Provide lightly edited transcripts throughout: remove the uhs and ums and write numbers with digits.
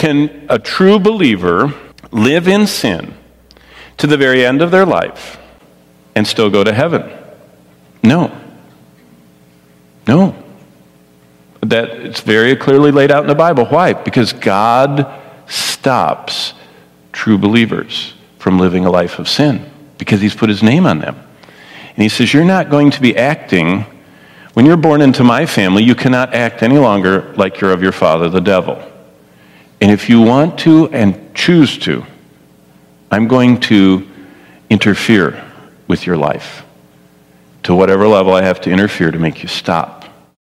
can a true believer live in sin to the very end of their life and still go to heaven? No. No. That it's very clearly laid out in the Bible. Why? Because God stops true believers from living a life of sin because he's put his name on them. And he says, you're not going to be acting, when you're born into my family, you cannot act any longer like you're of your father, the devil. And if you want to and choose to, I'm going to interfere with your life to whatever level I have to interfere to make you stop.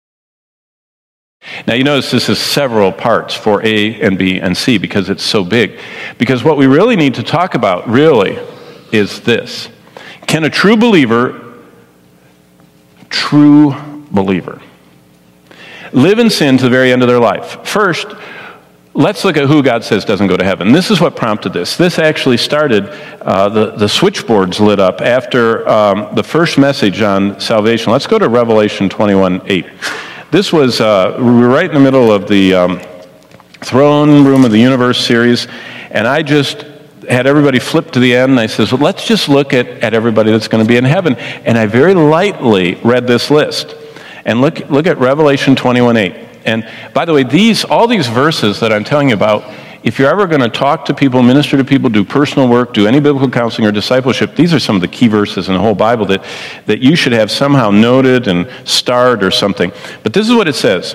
Now you notice this is several parts for A and B and C because it's so big. Because what we really need to talk about really is this. Can a true believer, live in sin to the very end of their life? First, let's look at who God says doesn't go to heaven. This is what prompted this. This actually started, the switchboards lit up after the first message on salvation. Let's go to Revelation 21:8. This was, we were right in the middle of the Throne Room of the Universe series, and I just had everybody flip to the end, and I says, well, let's just look at everybody that's going to be in heaven. And I very lightly read this list. And look at Revelation 21:8. And by the way, all these verses that I'm telling you about, if you're ever going to talk to people, minister to people, do personal work, do any biblical counseling or discipleship, these are some of the key verses in the whole Bible that you should have somehow noted and starred or something. But this is what it says.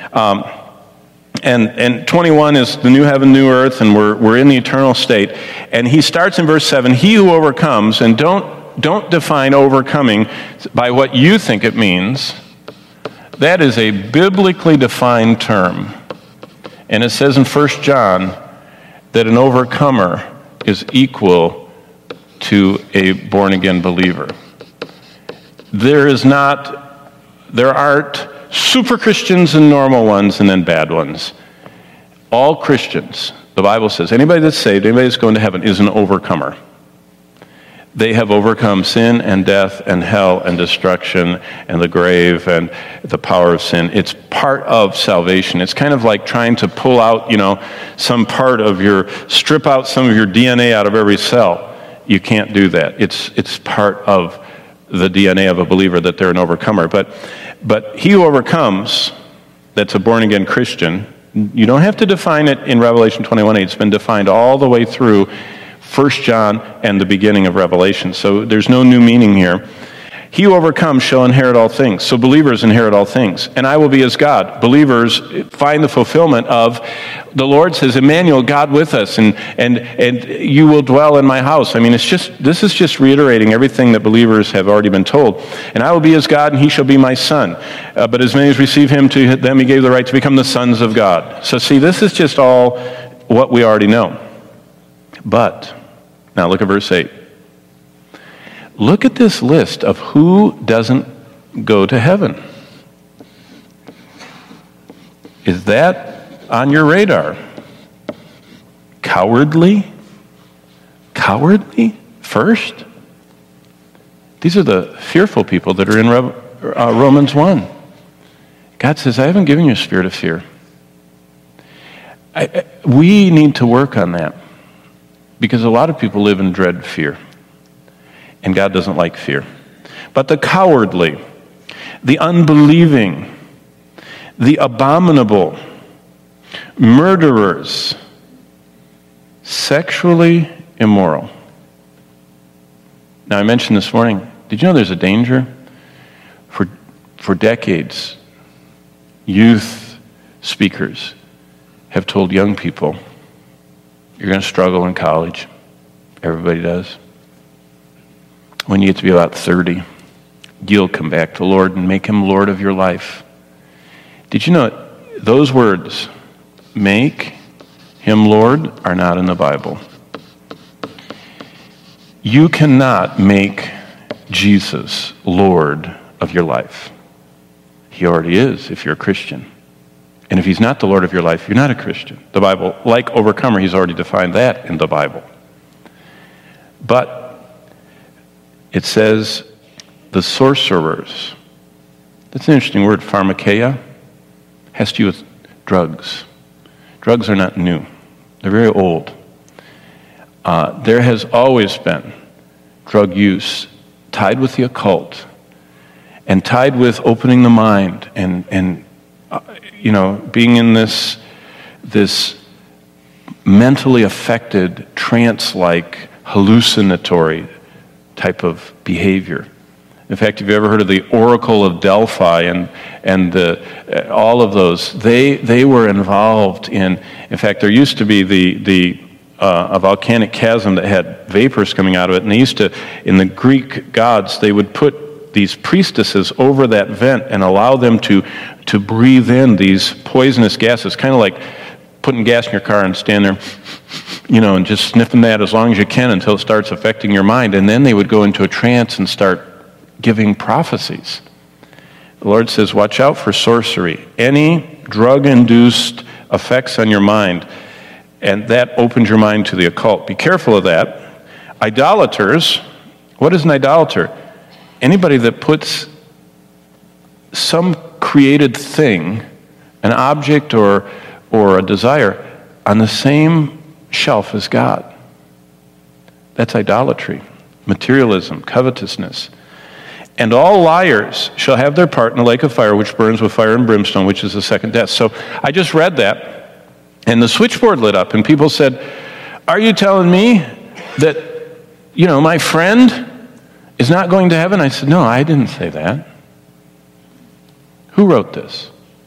And 21 is the new heaven, new earth, and we're in the eternal state. And he starts in verse 7, he who overcomes, and don't define overcoming by what you think it means. That is a biblically defined term. And it says in 1 John that an overcomer is equal to a born-again believer. There aren't super Christians and normal ones and then bad ones. All Christians, the Bible says, anybody that's saved, anybody that's going to heaven is an overcomer. They have overcome sin and death and hell and destruction and the grave and the power of sin. It's part of salvation. It's kind of like trying to pull out, strip out some of your DNA out of every cell. You can't do that. It's part of the DNA of a believer that they're an overcomer. But he who overcomes, that's a born-again Christian, you don't have to define it in Revelation 21:8. It's been defined all the way through 1 John and the beginning of Revelation. So there's no new meaning here. He who overcomes shall inherit all things. So believers inherit all things. And I will be his God. Believers find the fulfillment of, the Lord says, Emmanuel, God with us, and you will dwell in my house. I mean, this is just reiterating everything that believers have already been told. And I will be his God, and he shall be my son. But as many as receive him, to them he gave the right to become the sons of God. So see, this is just all what we already know. But now look at verse 8. Look at this list of who doesn't go to heaven. Is that on your radar? Cowardly? Cowardly first? These are the fearful people that are in Romans 1. God says, I haven't given you a spirit of fear. We need to work on that. Because a lot of people live in dread fear. And God doesn't like fear. But the cowardly, the unbelieving, the abominable, murderers, sexually immoral. Now I mentioned this morning, did you know there's a danger? For decades, youth speakers have told young people, you're going to struggle in college. Everybody does. When you get to be about 30, you'll come back to the Lord and make him Lord of your life. Did you know those words, make him Lord, are not in the Bible? You cannot make Jesus Lord of your life. He already is if you're a Christian. And if he's not the Lord of your life, you're not a Christian. The Bible, like overcomer, he's already defined that in the Bible. But it says the sorcerers. That's an interesting word, pharmakeia. Has to do with drugs. Drugs are not new. They're very old. There has always been drug use tied with the occult and tied with opening the mind and being in this mentally affected, trance-like, hallucinatory type of behavior. In fact, have you ever heard of the Oracle of Delphi and all of those? They were involved in fact, there used to be a volcanic chasm that had vapors coming out of it, and they used to, in the Greek gods, they would put these priestesses over that vent and allow them to breathe in these poisonous gases, kind of like putting gas in your car and stand there, and just sniffing that as long as you can until it starts affecting your mind. And then they would go into a trance and start giving prophecies. The Lord says, watch out for sorcery. Any drug-induced effects on your mind, and that opens your mind to the occult. Be careful of that. Idolaters, what is an idolater? Anybody that puts some created thing, an object or a desire, on the same shelf as God. That's idolatry, materialism, covetousness. And all liars shall have their part in the lake of fire, which burns with fire and brimstone, which is the second death. So I just read that, and the switchboard lit up, and people said, are you telling me that, my friend is not going to heaven? I said, no, I didn't say that. Who wrote this?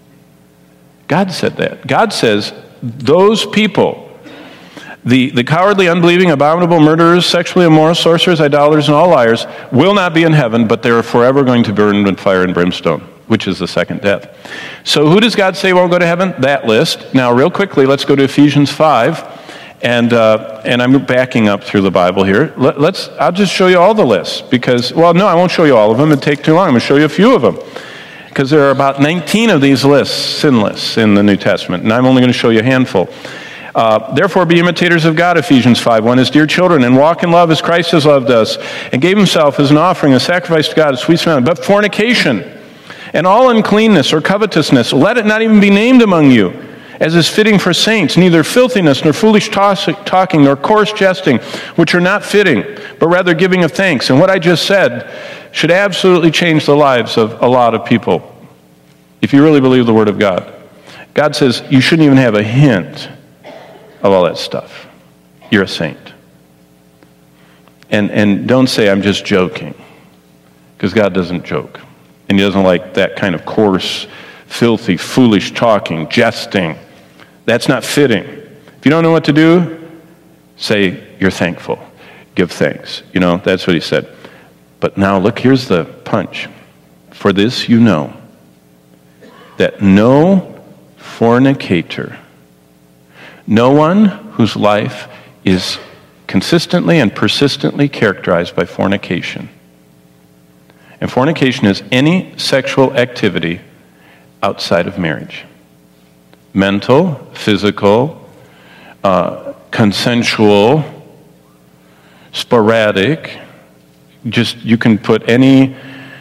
God said that. God says those people, the cowardly, unbelieving, abominable, murderers, sexually immoral, sorcerers, idolaters, and all liars, will not be in heaven, but they are forever going to burn with fire and brimstone, which is the second death. So who does God say won't go to heaven? That list. Now, real quickly, let's go to Ephesians 5, and I'm backing up through the Bible here. I'll just show you all the lists, because, I won't show you all of them. It'd take too long. I'm going to show you a few of them, because there are about 19 of these lists, sin lists, in the New Testament, and I'm only going to show you a handful. Therefore, be imitators of God, Ephesians 5:1, as dear children, and walk in love as Christ has loved us, and gave himself as an offering, a sacrifice to God, a sweet smell. But fornication and all uncleanness or covetousness, let it not even be named among you, as is fitting for saints, neither filthiness, nor foolish talking, nor coarse jesting, which are not fitting, but rather giving of thanks. And what I just said should absolutely change the lives of a lot of people, if you really believe the Word of God. God says you shouldn't even have a hint of all that stuff. You're a saint. And don't say I'm just joking, because God doesn't joke. And he doesn't like that kind of coarse, filthy, foolish talking, jesting. That's not fitting. If you don't know what to do, say you're thankful. Give thanks. That's what he said. But now look, here's the punch. For this you know, that no fornicator, no one whose life is consistently and persistently characterized by fornication. And fornication is any sexual activity outside of marriage. Mental, physical, consensual, sporadic. Just, you can put any,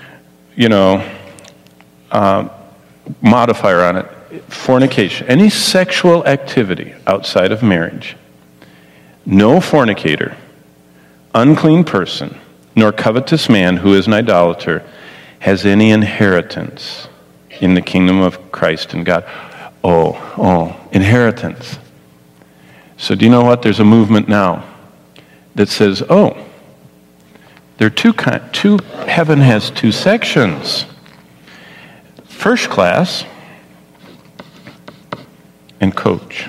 modifier on it. Fornication, any sexual activity outside of marriage. No fornicator, unclean person, nor covetous man who is an idolater has any inheritance in the kingdom of Christ and God. Oh, inheritance. So do you know what? There's a movement now that says, there are heaven has two sections. First class and coach.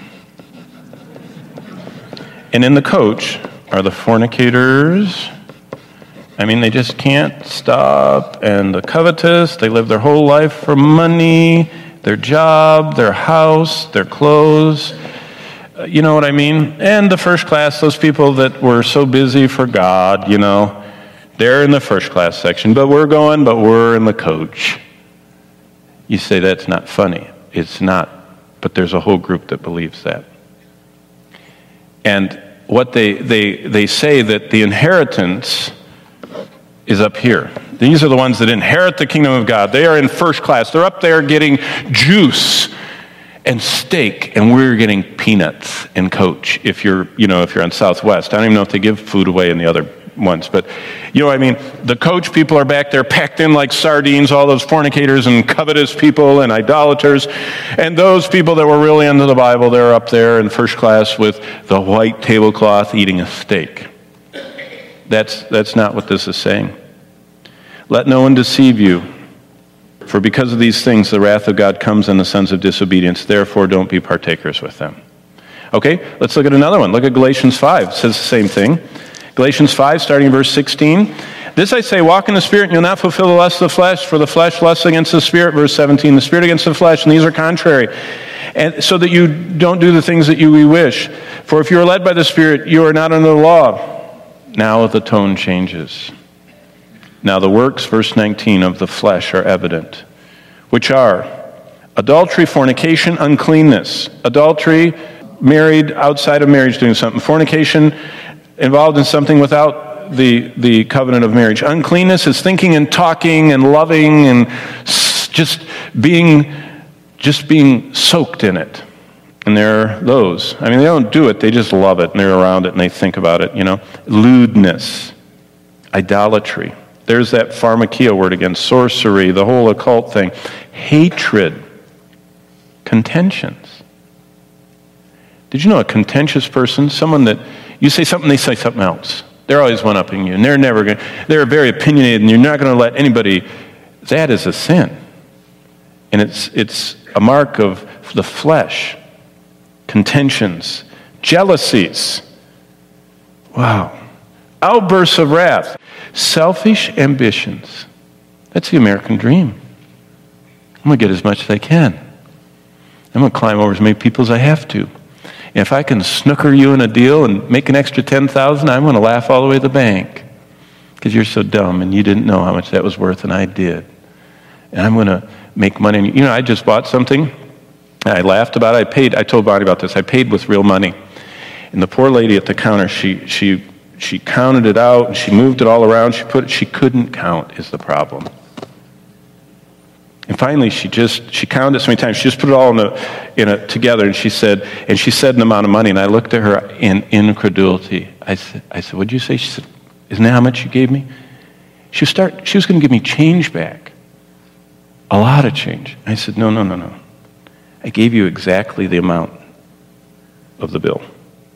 And in the coach are the fornicators. They just can't stop. And the covetous, they live their whole life for money, their job, their house, their clothes. You know what I mean? And the first class, those people that were so busy for God, they're in the first class section. But we're in the coach. You say that's not funny. It's not. But there's a whole group that believes that. And what they say that the inheritance is up here. These are the ones that inherit the kingdom of God. They are in first class. They're up there getting juice. and steak, and we're getting peanuts in Coach if you're on Southwest. I don't even know if they give food away in the other ones, but you know what I mean? The Coach people are back there packed in like sardines, all those fornicators and covetous people and idolaters, and those people that were really into the Bible, they're up there in first class with the white tablecloth eating a steak. That's not what this is saying. Let no one deceive you. For because of these things, the wrath of God comes on the sons of disobedience. Therefore, don't be partakers with them. Okay, let's look at another one. Look at Galatians 5. It says the same thing. Galatians 5, starting in verse 16. This I say, walk in the Spirit, and you'll not fulfill the lust of the flesh, for the flesh lusts against the Spirit. Verse 17, the Spirit against the flesh, and these are contrary. And so that you don't do the things that you wish. For if you are led by the Spirit, you are not under the law. Now the tone changes. Now the works, verse 19, of the flesh are evident, which are adultery, fornication, uncleanness. Adultery, married outside of marriage doing something. Fornication, involved in something without the covenant of marriage. Uncleanness is thinking and talking and loving and just being soaked in it. And there are those. I mean, they don't do it, they just love it, and they're around it, and they think about it, Lewdness, idolatry. There's that pharmakia word again, sorcery, the whole occult thing. Hatred, contentions. Did you know a contentious person, someone that you say something, they say something else. They're always one-upping you, and they're very opinionated, and you're not going to let anybody, that is a sin. And it's a mark of the flesh. Contentions, jealousies. Wow. Outbursts of wrath. Selfish ambitions. That's the American dream. I'm going to get as much as I can. I'm going to climb over as many people as I have to. And if I can snooker you in a deal and make an extra $10,000, I'm going to laugh all the way to the bank. Because you're so dumb and you didn't know how much that was worth, and I did. And I'm going to make money. I just bought something. I laughed about it. I told Bonnie about this. I paid with real money. And the poor lady at the counter, she counted it out, and she moved it all around. She couldn't count is the problem. And finally, she counted it so many times. She just put it all together, and she said an amount of money. And I looked at her in incredulity. I said, "What'd you say?" She said, "Isn't that how much you gave me?" She was going to give me change back, a lot of change. I said, "No. I gave you exactly the amount of the bill."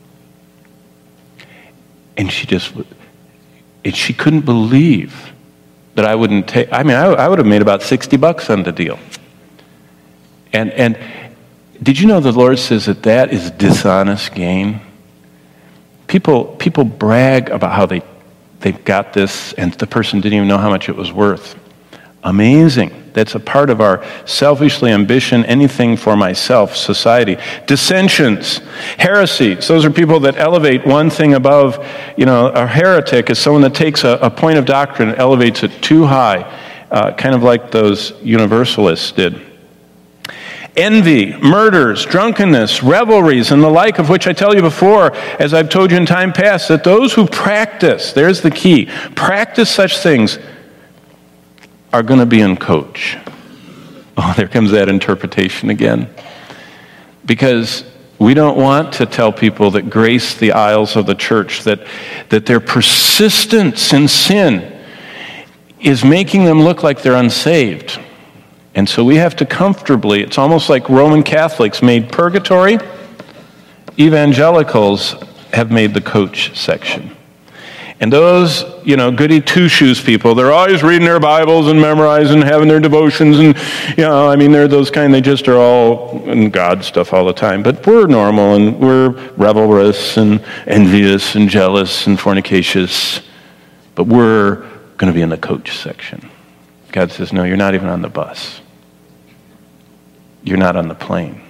And she couldn't believe that I wouldn't take. I mean, I would have made about $60 on the deal. And did you know the Lord says that is dishonest gain? People brag about how they've got this, and the person didn't even know how much it was worth. Amazing. That's a part of our selfishly ambition, anything for myself society. Dissensions, heresies. Those are people that elevate one thing above. A heretic is someone that takes a point of doctrine and elevates it too high, kind of like those universalists did. Envy, murders, drunkenness, revelries, and the like, of which I tell you before, as I've told you in time past, that those who practice, there's the key, practice such things are going to be in Coach. Oh, there comes that interpretation again. Because we don't want to tell people that grace the aisles of the church that their persistence in sin is making them look like they're unsaved. And so we have to comfortably, it's almost like Roman Catholics made purgatory. Evangelicals have made the Coach section. And those, goody two-shoes people, they're always reading their Bibles and memorizing, having their devotions, and, they're those kind, they just are all in God stuff all the time. But we're normal, and we're revelrous, and envious, and jealous, and fornicacious. But we're going to be in the Coach section. God says, no, you're not even on the bus. You're not on the plane.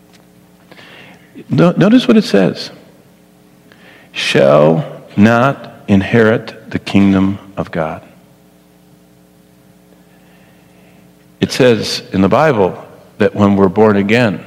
Notice what it says. Shall not inherit the kingdom of God. It says in the Bible that when we're born again,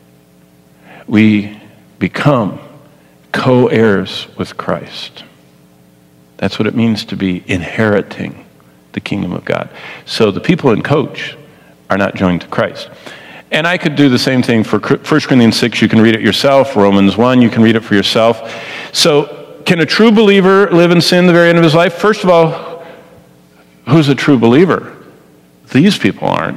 we become co-heirs with Christ. That's what it means to be inheriting the kingdom of God. So the people in Coach are not joined to Christ. And I could do the same thing for 1 Corinthians 6. You can read it yourself. Romans 1, you can read it for yourself. So can a true believer live in sin the very end of his life? First of all, who's a true believer? These people aren't.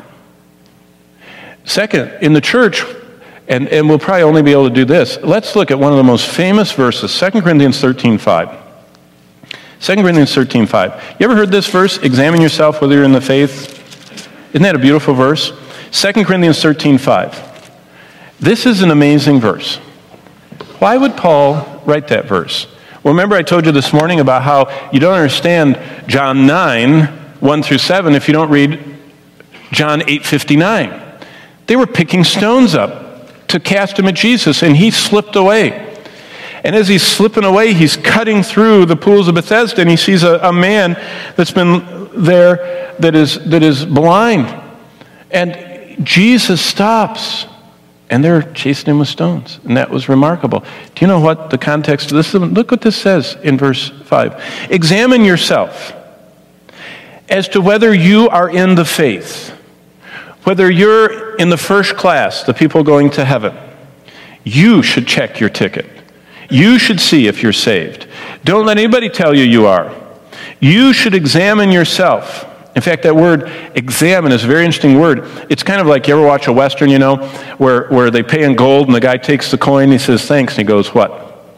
Second, in the church, and we'll probably only be able to do this, let's look at one of the most famous verses, 2 Corinthians 13:5. 2 Corinthians 13:5. You ever heard this verse? Examine yourself whether you're in the faith. Isn't that a beautiful verse? 2 Corinthians 13:5. This is an amazing verse. Why would Paul write that verse? Well, remember I told you this morning about how you don't understand John 9, 1 through 7 if you don't read John 8:59. They were picking stones up to cast him at Jesus, and he slipped away. And as he's slipping away, he's cutting through the pools of Bethesda, and he sees a man that's been there that is blind. And Jesus stops, and they're chasing him with stones. And that was remarkable. Do you know what the context of this is? Look what this says in verse 5. Examine yourself as to whether you are in the faith. Whether you're in the first class, the people going to heaven, you should check your ticket. You should see if you're saved. Don't let anybody tell you you are. You should examine yourself. In fact, that word examine is a very interesting word. It's kind of like, you ever watch a Western, where they pay in gold and the guy takes the coin and he says, thanks, and he goes, what?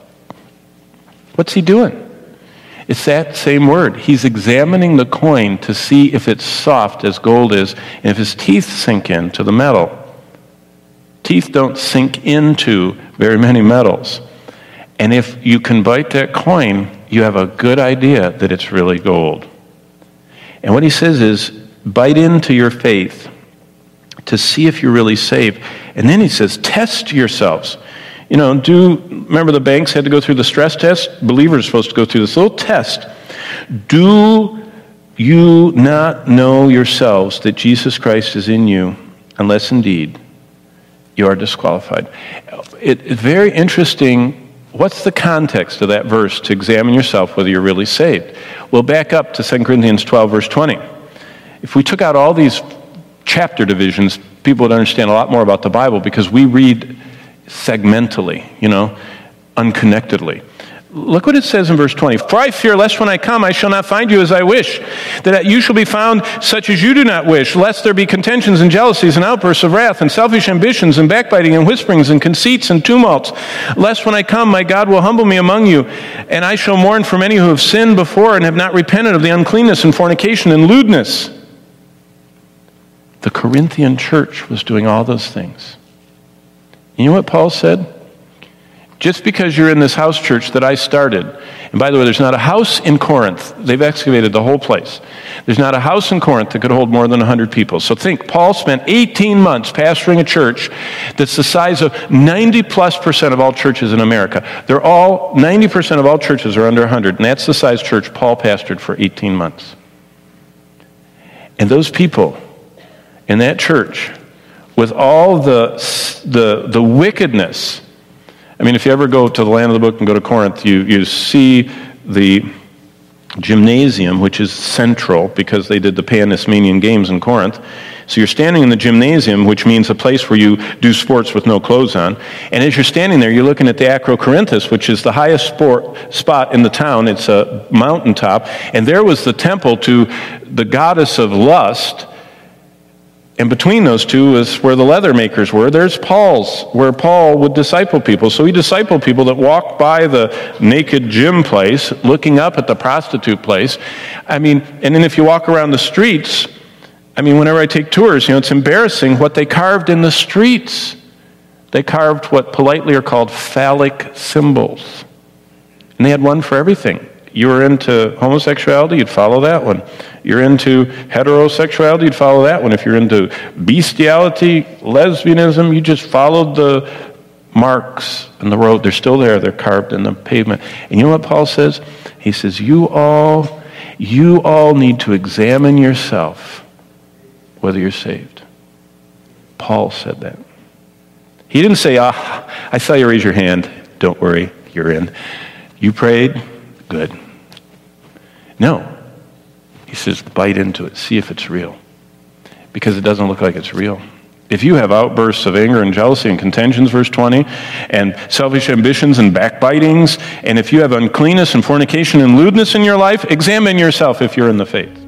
What's he doing? It's that same word. He's examining the coin to see if it's soft as gold is, and if his teeth sink into the metal. Teeth don't sink into very many metals. And if you can bite that coin, you have a good idea that it's really gold. And what he says is, bite into your faith to see if you're really saved. And then he says, test yourselves. Remember the banks had to go through the stress test? Believers are supposed to go through this little test. Do you not know yourselves that Jesus Christ is in you, unless indeed you are disqualified? It's very interesting. What's the context of that verse to examine yourself whether you're really saved? We'll back up to 2 Corinthians 12, verse 20. If we took out all these chapter divisions, people would understand a lot more about the Bible, because we read segmentally, unconnectedly. Look what it says in verse 20. For I fear lest when I come I shall not find you as I wish, that you shall be found such as you do not wish, lest there be contentions and jealousies and outbursts of wrath and selfish ambitions and backbiting and whisperings and conceits and tumults, lest when I come my God will humble me among you, and I shall mourn for many who have sinned before and have not repented of the uncleanness and fornication and lewdness. The Corinthian church was doing all those things. You know what Paul said? Just because you're in this house church that I started, and by the way, there's not a house in Corinth. They've excavated the whole place. There's not a house in Corinth that could hold more than 100 people. So think, Paul spent 18 months pastoring a church that's the size of 90+% of all churches in America. 90% of all churches are under 100, and that's the size church Paul pastored for 18 months. And those people in that church, with all the wickedness. I mean, if you ever go to the land of the book and go to Corinth, you see the gymnasium, which is central because they did the Pan-Isthmian Games in Corinth. So you're standing in the gymnasium, which means a place where you do sports with no clothes on. And as you're standing there, you're looking at the Acrocorinthus, which is the highest spot in the town. It's a mountaintop. And there was the temple to the goddess of lust. And between those two is where the leather makers were. There's Paul's, where Paul would disciple people. So he discipled people that walked by the naked gym place, looking up at the prostitute place. I mean, and then if you walk around the streets, whenever I take tours, it's embarrassing what they carved in the streets. They carved what politely are called phallic symbols. And they had one for everything. You were into homosexuality, you'd follow that one. You're into heterosexuality, you'd follow that one. If you're into bestiality, lesbianism, you just followed the marks in the road. They're still there. They're carved in the pavement. And you know what Paul says? He says, you all need to examine yourself whether you're saved. Paul said that. He didn't say, I saw you raise your hand. Don't worry, you're in. You prayed? Good. No. He says, bite into it. See if it's real. Because it doesn't look like it's real. If you have outbursts of anger and jealousy and contentions, verse 20, and selfish ambitions and backbitings, and if you have uncleanness and fornication and lewdness in your life, examine yourself if you're in the faith.